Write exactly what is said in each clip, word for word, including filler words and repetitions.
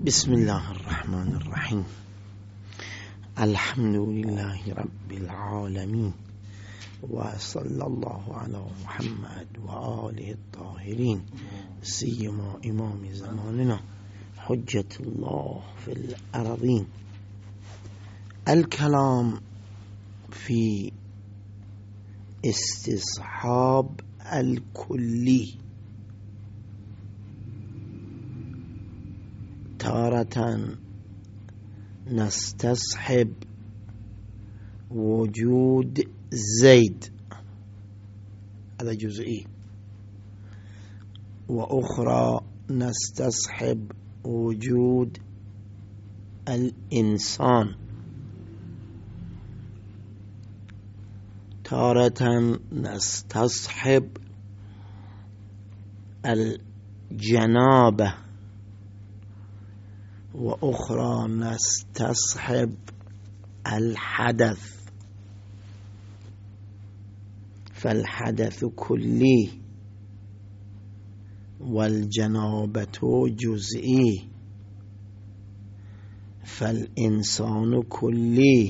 بسم الله الرحمن الرحيم. الحمد لله رب العالمين، وصلى الله على محمد وآله الطاهرين، سيما إمام زماننا حجة الله في الأرضين. الكلام في استصحاب الكلي. تارة نستصحب وجود زيد، هذا جزئي، وأخرى نستصحب وجود الإنسان. تارة نستصحب الجنابة، وأخرى نستصحب الحدث. فالحدث كلي والجنابة جزئي، فالإنسان كلي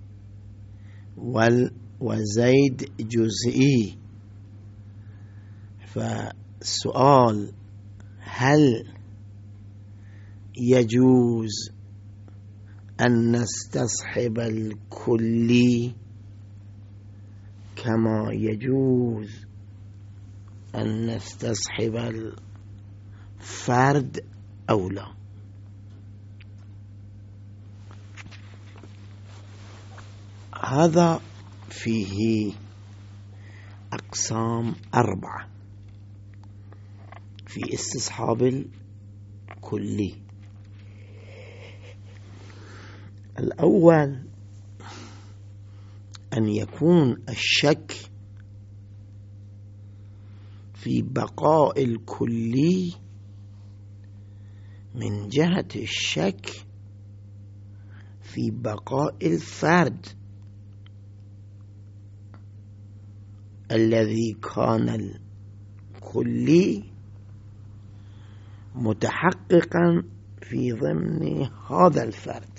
وزيد جزئي. فالسؤال: هل يجوز أن نستصحب الكلي كما يجوز أن نستصحب الفرد أو لا؟ هذا فيه أقسام أربعة في استصحاب الكلي. الأول أن يكون الشك في بقاء الكلي من جهة الشك في بقاء الفرد الذي كان الكلي متحققا في ضمن هذا الفرد.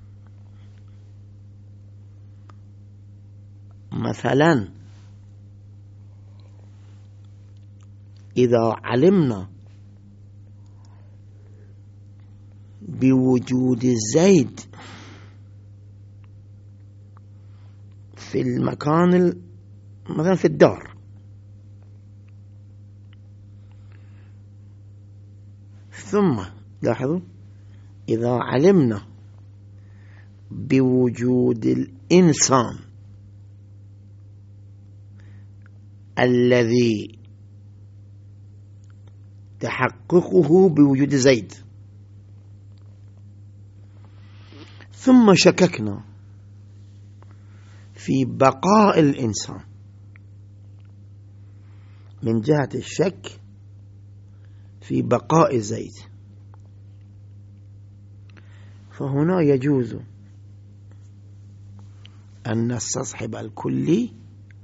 مثلا إذا علمنا بوجود زيد في المكان، مثلا في الدار، ثم لاحظوا إذا علمنا بوجود الإنسان الذي تحققه بوجود زيد، ثم شككنا في بقاء الإنسان من جهة الشك في بقاء زيد، فهنا يجوز أن نستصحب الكلي،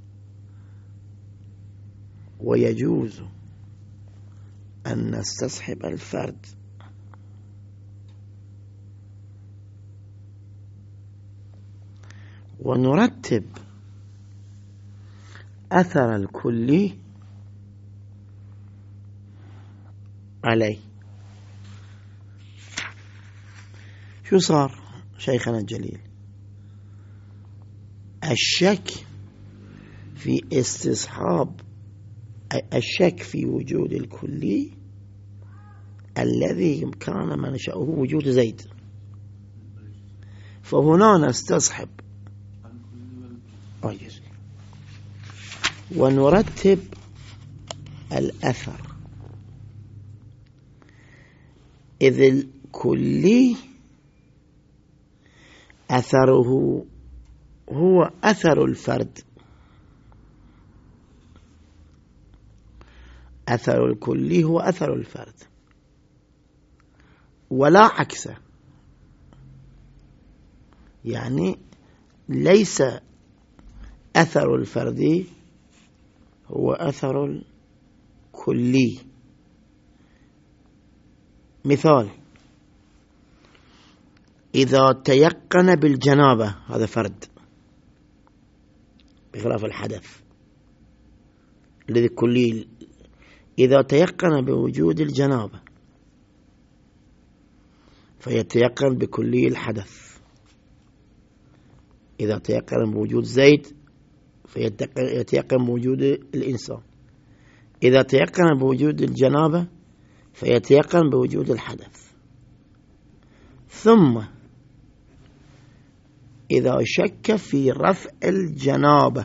ويجوز أن نستصحب الفرد. ونرتب أثر الكلي عليه. شو صار شيخنا الجليل؟ الشك في استصحاب الشك في وجود الكلي الذي كان منشأه وجود زيد، فهنا نستصحب ونرتب الأثر. إذ الكلي أثره هو أثر الفرد، أثر الكلي هو أثر الفرد ولا عكسه. يعني ليس أثر الفرد هو أثر الكلي. مثال: إذا تيقن بالجنابة، هذا فرد بخلاف الحدث الذي كلي، إذا تيقن بوجود الجنابة فيتيقن بكلي الحدث. إذا تيقن بوجود زيد فيتيقن بوجود الإنسان. إذا تيقن بوجود الجنابة فيتيقن بوجود الحدث. ثم إذا شك في رفع الجنابة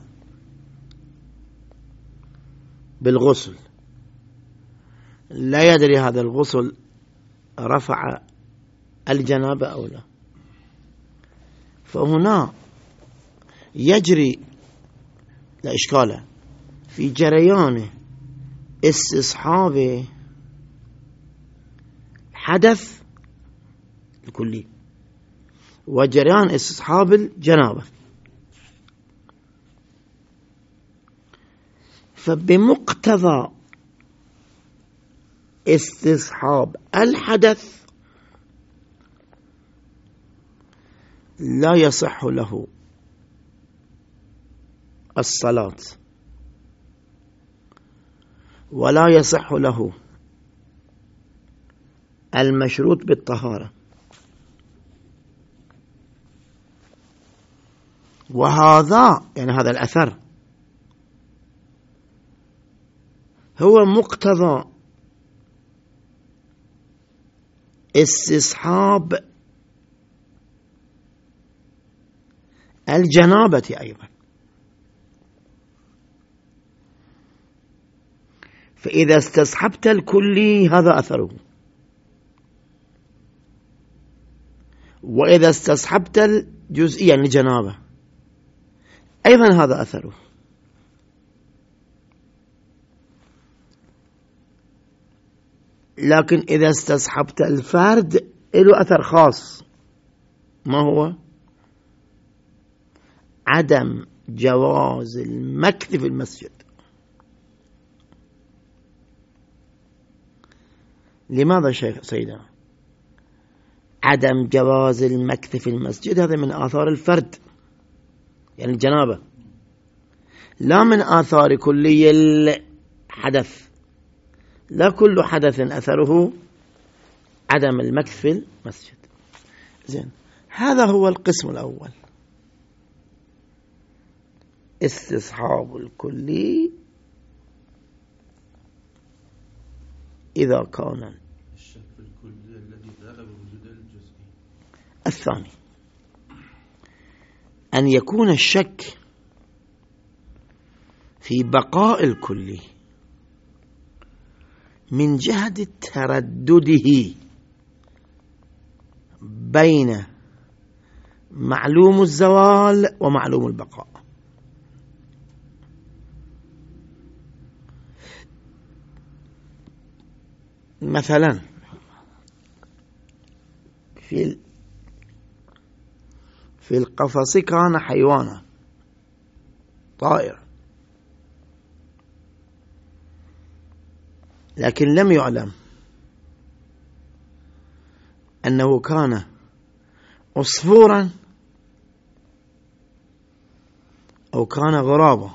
بالغسل، لا يدري هذا الغسل رفع الجنابة أو لا، فهنا يجري لا إشكال في جريان استصحاب حدث الكلي وجريان استصحاب الجنابة. فبمقتضى استصحاب الحدث لا يصح له الصلاة ولا يصح له المشروط بالطهارة. وهذا يعني هذا الأثر هو مقتضى استصحاب الجنابة أيضا. فإذا استصحبت الكلي هذا أثره، وإذا استصحبت الجزئي يعني الجنابة أيضا هذا أثره. لكن إذا استصحبت الفرد له أثر خاص، ما هو؟ عدم جواز المكث في المسجد. لماذا شيخ سيدنا؟ عدم جواز المكث في المسجد هذا من آثار الفرد يعني الجنابة، لا من آثار كلي الحدث. لا كل حدث أثره عدم المكث في المسجد. زين، هذا هو القسم الأول، استصحاب الكلي إذا كان الشك في الكلي الذي ذهب بوجود الجزئي. الثاني أن يكون الشك في بقاء الكلي من جهة تردده بين معلوم الزوال ومعلوم البقاء. مثلا في في القفص كان حيوانا طائر، لكن لم يعلم أنه كان عصفورا أو كان غرابا.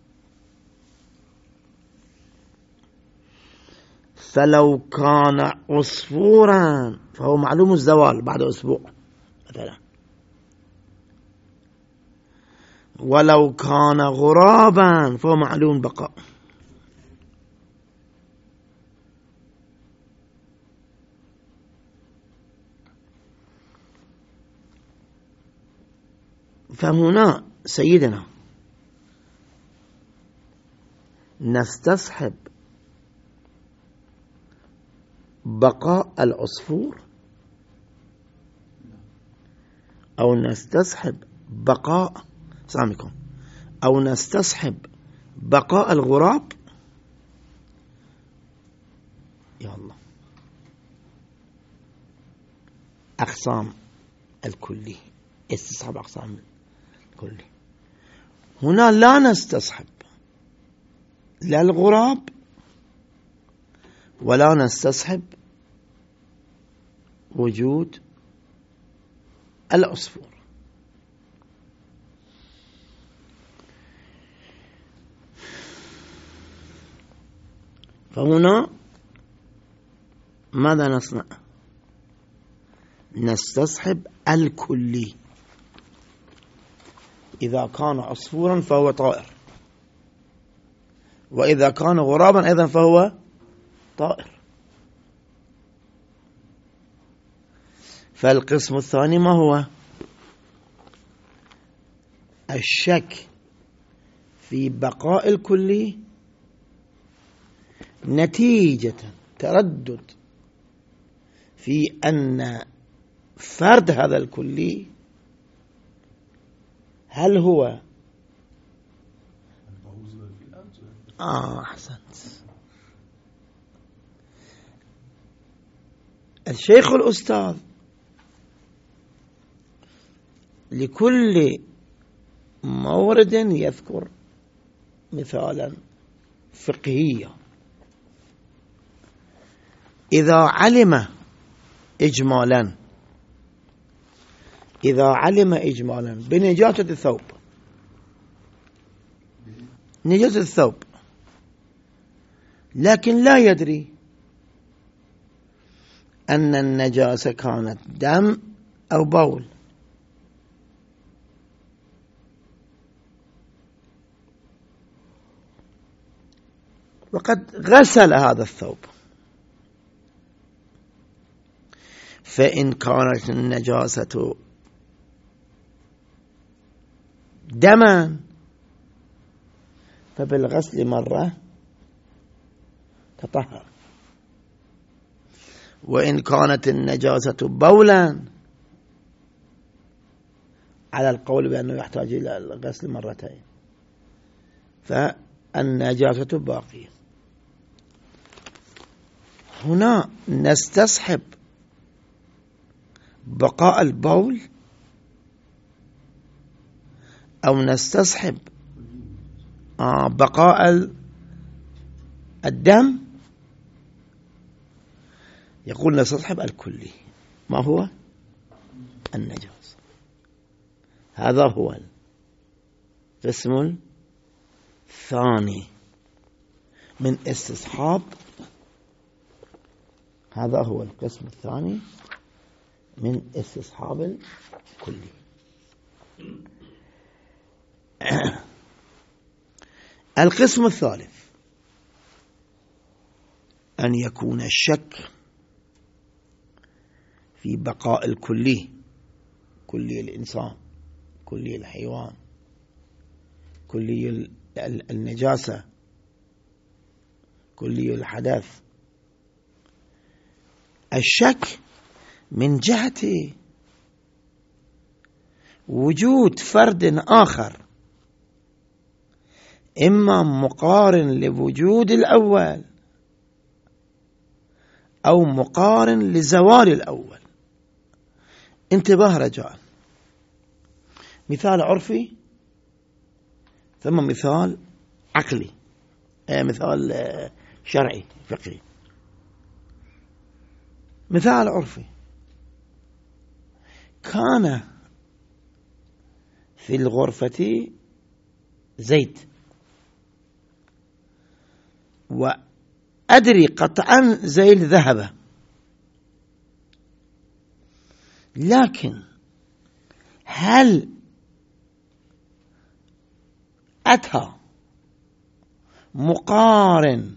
فلو كان عصفورا فهو معلوم الزوال بعد أسبوع مثلا، ولو كان غرابا فهو معلوم بقاء. فهنا سيدنا نستصحب بقاء العصفور أو نستصحب بقاء سامكم أو نستصحب بقاء الغراب. يا الله، أقسام الكلي، استصحاب أقسام الكلي. هنا لا نستصحب لا الغراب ولا نستصحب وجود العصفور. فهنا ماذا نصنع؟ نستصحب الكلي. إذا كان عصفورا فهو طائر، وإذا كان غرابا أيضا فهو طائر. فالقسم الثاني ما هو؟ الشك في بقاء الكلي نتيجة تردد في أن فرد هذا الكلي هل هو آه أحسنت. الشيخ الأستاذ لكل مورد يذكر مثالا فقهيا. إذا علم إجمالا إذا علم إجمالا بنجاسة الثوب، نجاسة الثوب، لكن لا يدري أن النجاسة كانت دم أو بول، وقد غسل هذا الثوب، فإن كانت النجاسة دما فبالغسل مرة تطهر، وإن كانت النجاسة بولا على القول بأنه يحتاج إلى الغسل مرتين فالنجاسة باقية. هنا نستصحب بقاء البول أو نستصحب آه بقاء الدم؟ يقول نستصحب الكلي. ما هو؟ النجاسة. هذا هو القسم الثاني من استصحاب هذا هو القسم الثاني من استصحاب الكلي. القسم الثالث أن يكون الشك في بقاء الكلي، كلي الإنسان، كلي الحيوان، كلي النجاسة، كلي الحدث. الشك من جهة وجود فرد آخر إما مقارن لوجود الأول أو مقارن لزوال الأول. انتباه رجاء، مثال عرفي ثم مثال عقلي، مثال شرعي فقهي. مثال عرفي: كان في الغرفة زيت، وأدري قطعا زيت ذهب، لكن هل أتى مقارن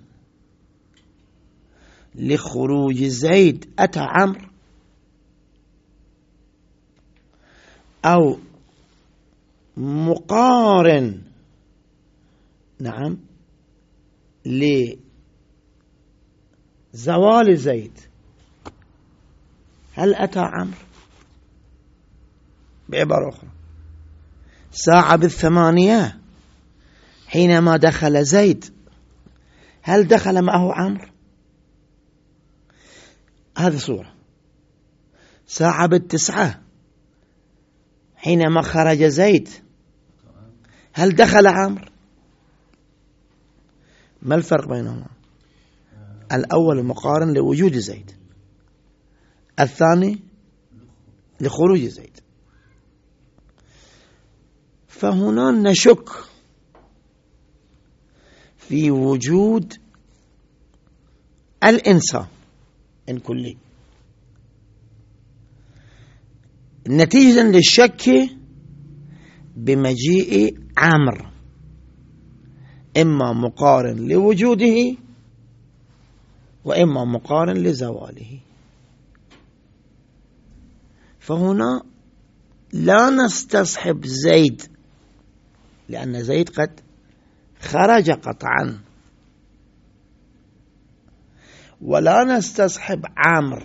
لخروج زيد أتى عمرو، أو مقارن نعم لزوال زيد هل أتى عمرو؟ بعبارة أخرى، ساعة بالثمانية حينما دخل زيد هل دخل معه عمرو؟ هذه صورة. ساعة بالتسعة حينما خرج زيد هل دخل عمرو؟ ما الفرق بينهما؟ الأول مقارن لوجود زيد، الثاني لخروج زيد. فهنا نشك في وجود الإنسان إن كلي، نتيجة للشك بمجيء عامر إما مقارن لوجوده وإما مقارن لزواله. فهنا لا نستصحب زيد لأن زيد قد خرج قطعا، ولا نستصحب عامر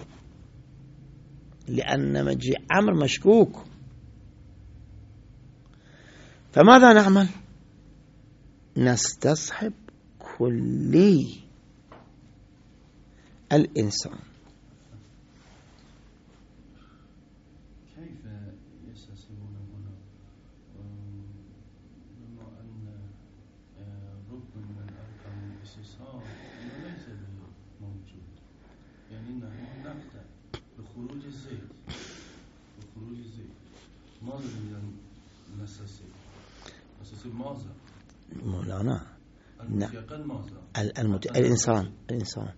لأن مجيء عامر مشكوك. فماذا نعمل؟ نستصحب كلي الإنسان. كيف يستصحبون هنا بما أن ركن من أركان الاستصحاب ليس موجود؟ يعني نحن نقطع بخروج الزيت بخروج الزيت ماذا نريد نستصحب؟ نستصحب ماذا؟ مولانا المتيقن ماذا؟ المت... الإنسان الإنسان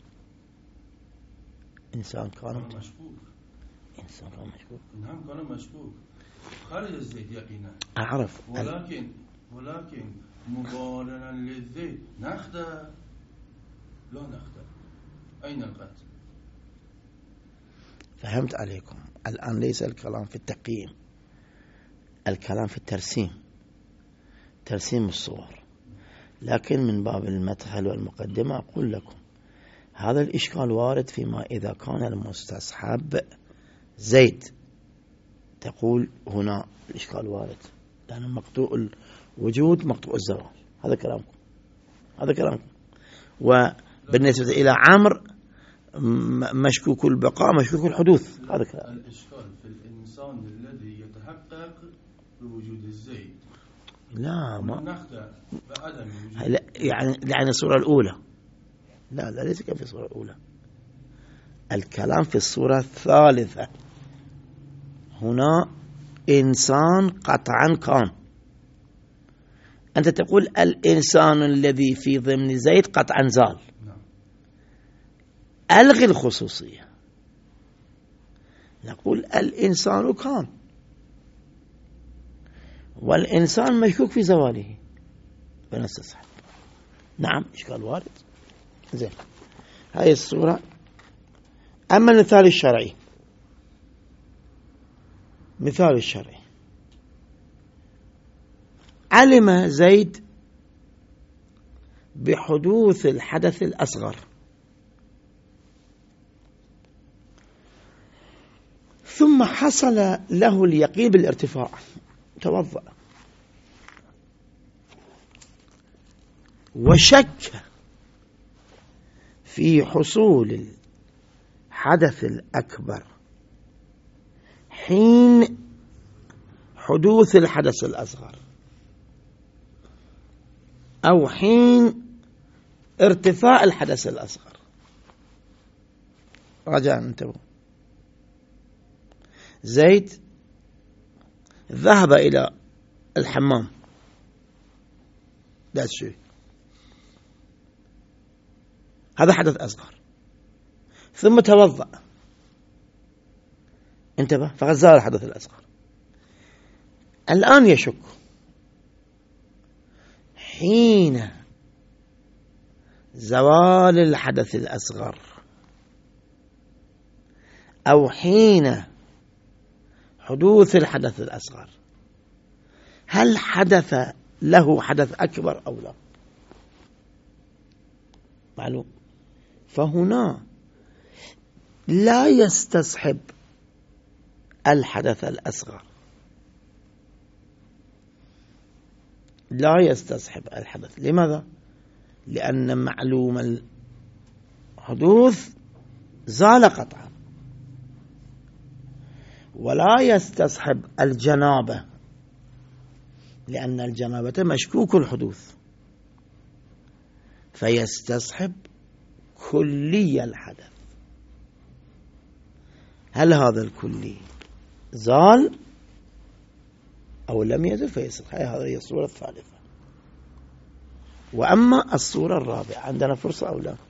إنسان كان مشكوك. إنسان كان مشكوك. نعم كان مشكوك خارج الزيت يقينا. أعرف. ولكن ولكن مقارنة للزيت نخدع لا نخدع. أين القتل؟ فهمت عليكم. الآن ليس الكلام في التقييم، الكلام في الترسيم، ترسيم الصور. لكن من باب المدخل والمقدمة أقول لكم هذا الإشكال وارد فيما إذا كان المستصحب زيد، تقول هنا الإشكال وارد لأن مقطوع الوجود مقطوع الزوال. هذا كلامكم هذا كلامكم وبالنسبة إلى عمر مشكوك البقاء مشكوك الحدوث. هذا كلام. الإشكال في الإنسان الذي يتحقق بوجود الزيد. لا ما نخدع بعدم وجود. لا يعني يعني الصورة الأولى. لا لا ليس في الصورة الأولى، الكلام في الصورة الثالثة. هنا إنسان قطعا كان، أنت تقول الإنسان الذي في ضمن زيد قطعا زال. نعم. ألغي الخصوصية، نقول الإنسان كان والإنسان مشكوك في زواله فنستصحب. نعم إشكال وارد. زين هاي الصورة. أما المثال الشرعي، مثال الشرعي علم زيد بحدوث الحدث الأصغر ثم حصل له اليقين بالارتفاع، توضأ وشك في حصول الحدث الأكبر حين حدوث الحدث الأصغر أو حين ارتفاع الحدث الأصغر. رجاء انتبهوا. زيد ذهب إلى الحمام لا شيء، هذا حدث أصغر، ثم توضأ انتبه فغزال الحدث الأصغر. الآن يشك حين زوال الحدث الأصغر أو حين حدوث الحدث الأصغر هل حدث له حدث أكبر أو لا؟ معلوم. فهنا لا يستصحب الحدث الأصغر، لا يستصحب الحدث. لماذا؟ لأن معلوم الحدوث زال قطعا. ولا يستصحب الجنابة لأن الجنابة مشكوك الحدوث، فيستصحب كلي الحدث. هل هذا الكلي زال أو لم يزل فيصح. هذه هي الصورة الثالثة. وأما الصورة الرابعة عندنا فرصة أو لا؟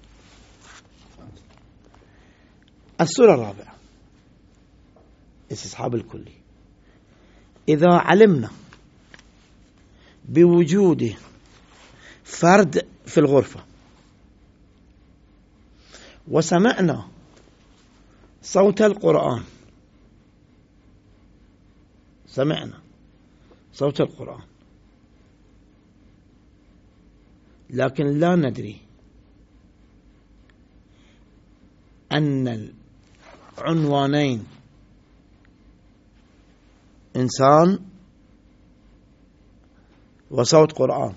الصورة الرابعة استصحاب الكلي. إذا علمنا بوجود فرد في الغرفة وسمعنا صوت القرآن، سمعنا صوت القرآن لكن لا ندري أن العنوانين إنسان وصوت قرآن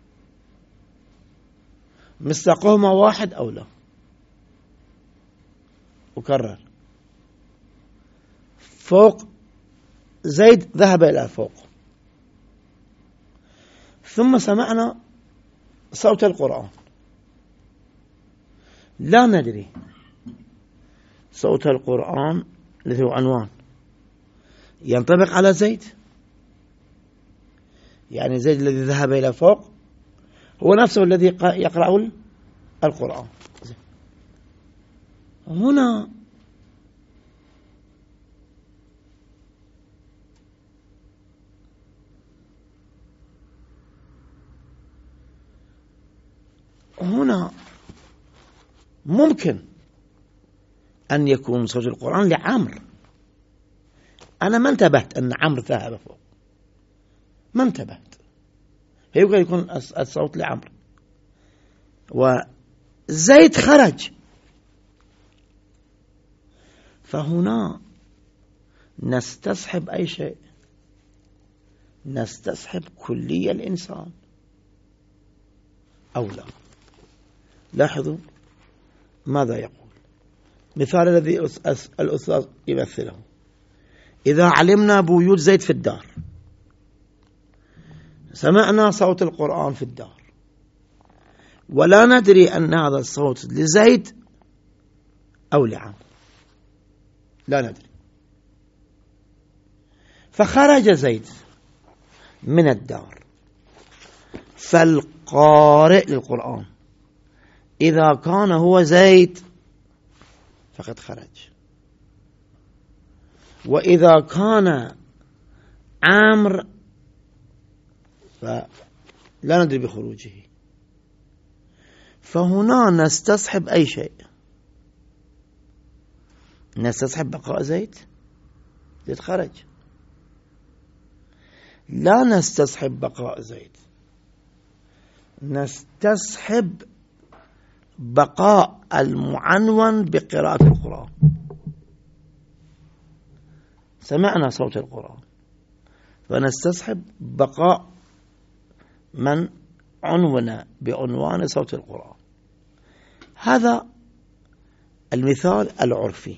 مصداقهما واحد أو لا. أكرر، فوق زيد ذهب إلى فوق، ثم سمعنا صوت القرآن، لا ندري صوت القرآن الذي هو عنوان ينطبق على زيد، يعني زيد الذي ذهب إلى فوق هو نفسه الذي يقرأ القرآن. هنا هنا ممكن أن يكون صوت القرآن لعمر. أنا ما انتبهت أن عمر ذهب فوق، ما انتبهت، يمكن يكون الصوت لعمر وزيد خرج. فهنا نستصحب أي شيء، نستصحب كلية الإنسان أو لا. لاحظوا ماذا يقول. مثال الذي الأستاذ يمثله: إذا علمنا بوجود زيد في الدار، سمعنا صوت القرآن في الدار، ولا ندري أن هذا الصوت لزيد أو لعمر، لا ندري. فخرج زيد من الدار، فالقارئ للقرآن إذا كان هو زيد فقد خرج، وإذا كان عمرو فلا ندري بخروجه. فهنا نستصحب أي شيء، نستصحب بقاء زيد، زيد خرج، لا نستصحب بقاء زيد، نستصحب بقاء المعنون بقراءة القرآن. سمعنا صوت القرآن فنستصحب بقاء من عنون بعنوان صوت القرآن. هذا المثال العرفي.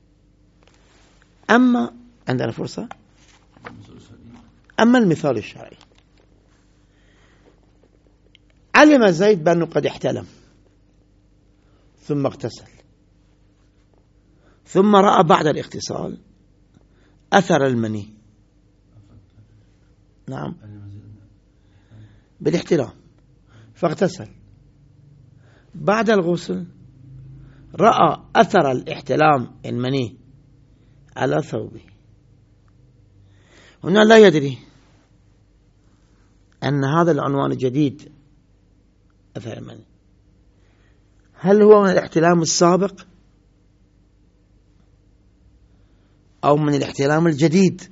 أما عندنا فرصة، أما المثال الشرعي: علم زيد بأنه قد احتلم ثم اغتسل، ثم رأى بعد الاغتسال أثر المني، نعم بالاحتلام، فاغتسل. بعد الغسل رأى أثر الاحتلام المني على ثوبه. هنا لا يدري أن هذا العنوان الجديد أثر المني هل هو من الاحتلام السابق أو من الاحتلام الجديد.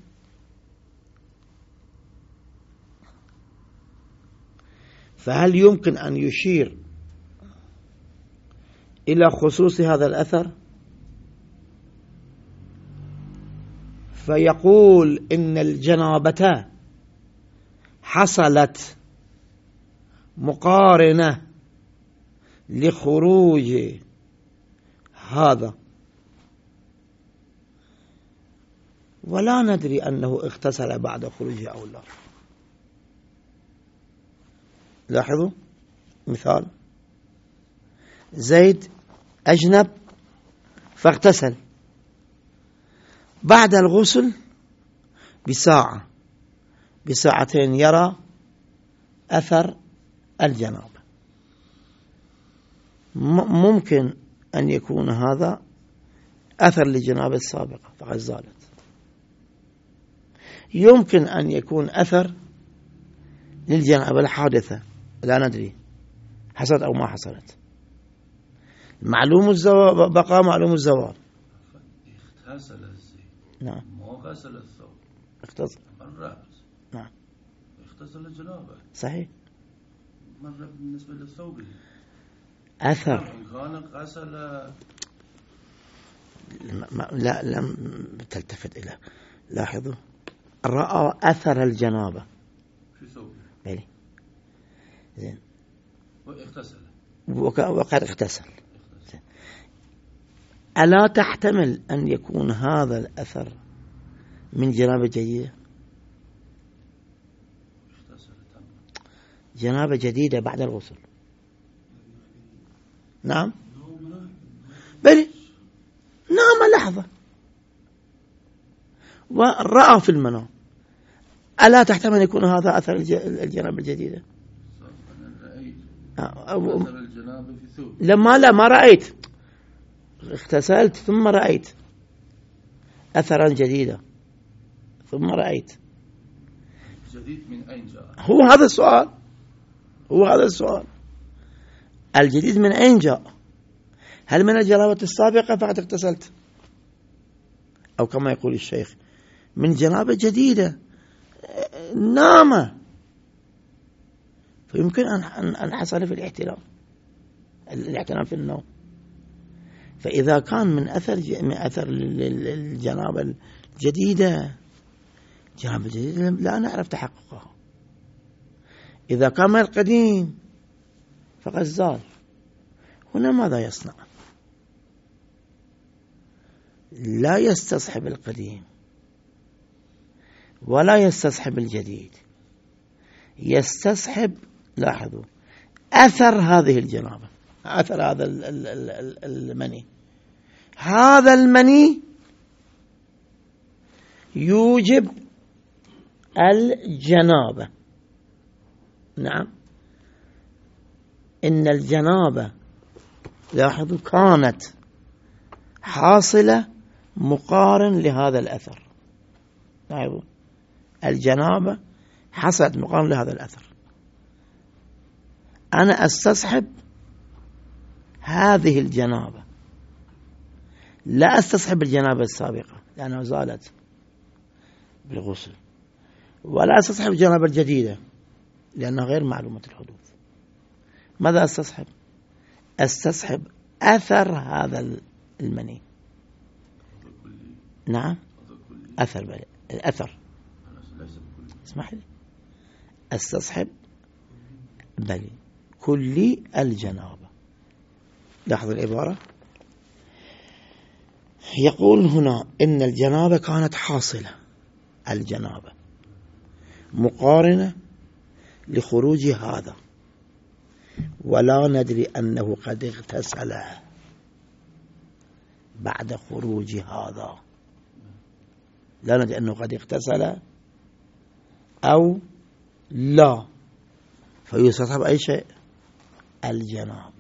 فهل يمكن أن يشير إلى خصوص هذا الأثر فيقول إن الجنابة حصلت مقارنة لخروج هذا، ولا ندري أنه اغتسل بعد خروجه أو لا. لاحظوا مثال: زيد أجنب فاغتسل، بعد الغسل بساعة بساعتين يرى أثر الجنابة. ممكن أن يكون هذا أثر للجنابة السابقة فقد زالت، يمكن أن يكون أثر للجنابة الحادثة لا ندري حصلت أو ما حصلت. معلوم الزوال بقى معلوم الزوال. اغتسل الزيت نعم مو غسل الثوب، اغتسل الرأس نعم اغتسل الجنابة صحيح. مرة بالنسبة للثوب أثر إن كان غسل لا لم تلتفت إلى. لاحظوا رأى أثر الجنابة في ثوبه بلي زين واغتسل وقد اغتسل. ألا تحتمل أن يكون هذا الأثر من جنابة جديدة؟ جنابة جديدة بعد الغسل. نعم بلي نام لحظة ورأى في المنام، ألا تحتمل أن يكون هذا أثر الجنابة الجديدة؟ أثر الجنابة في ثوب. لما لا ما رأيت، اغتسلت ثم رأيت أثرا جديدا ثم رأيت. جديد من أين جاء؟ هو هذا السؤال، هو هذا السؤال. الجديد من أين جاء؟ هل من الجنابة السابقة فقد اغتسلت، أو كما يقول الشيخ من جنابة جديدة نام، فيمكن أن حصل في الاحتلام الاحتلام في النوم. فإذا كان من أثر من أثر الجنابة الجديدة، جنابة الجديدة لا نعرف تحققها. إذا كان من القديم فقد زال. هنا ماذا يصنع؟ لا يستصحب القديم ولا يستصحب الجديد، يستصحب لاحظوا أثر هذه الجنابة، أثر هذا المني. هذا المني يوجب الجنابة. نعم إن الجنابة لاحظوا كانت حاصلة مقارن لهذا الأثر. لاحظوا الجنابة حصلت مقارن لهذا الأثر. أنا أستصحب هذه الجنابة، لا أستصحب الجنابة السابقة لأنها زالت بالغسل، ولا أستصحب الجنابة الجديدة لأنها غير معلومة الحدوث. ماذا أستصحب؟ أستصحب أثر هذا المني. نعم أثر بل. الأثر اسمح لي أستصحب بل كل الجنابة. لاحظوا العبارة، يقول هنا إن الجنابة كانت حاصلة، الجنابة مقارنة لخروج هذا، ولا ندري أنه قد اغتسل بعد خروج هذا، لا ندري أنه قد اغتسل أو لا، فيستصحب أي شيء الجنابة،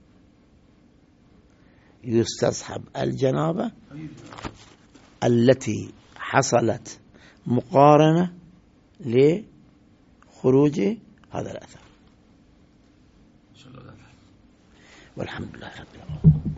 يستصحب الجنابة التي حصلت مقارنة لخروج هذا الأثر. والحمد لله رب العالمين.